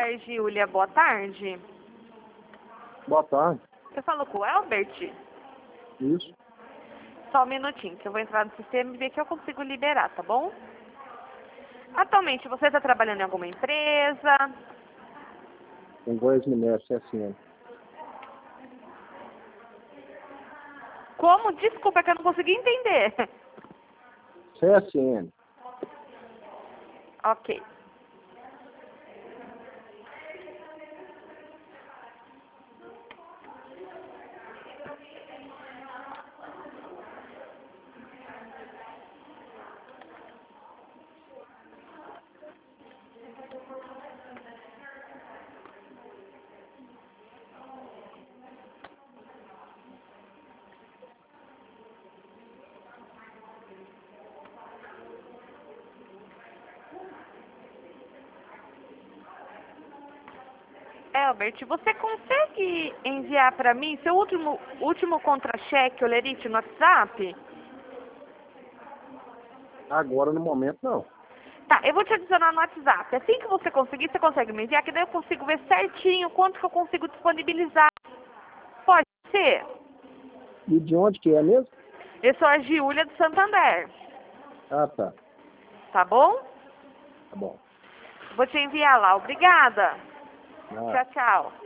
Santander, Giulia, boa tarde. Boa tarde. Eu falo com o Elbert? Isso. Só um minutinho, que eu vou entrar no sistema e ver que eu consigo liberar, tá bom? Atualmente, você está trabalhando em alguma empresa? Em Goiás Minério, CSN. Como? Desculpa, é que eu não consegui entender. CSN. Ok. Elbert, você consegue enviar para mim seu último contra-cheque, Olerite, no WhatsApp? Agora, no momento, não. Tá, eu vou te adicionar no WhatsApp. Assim que você conseguir, você consegue me enviar, que daí eu consigo ver certinho quanto que eu consigo disponibilizar. Pode ser? E de onde que é mesmo? Eu sou a Giulia do Santander. Ah, tá. Tá bom? Tá bom. Vou te enviar lá. Obrigada. Ah. Tchau, tchau.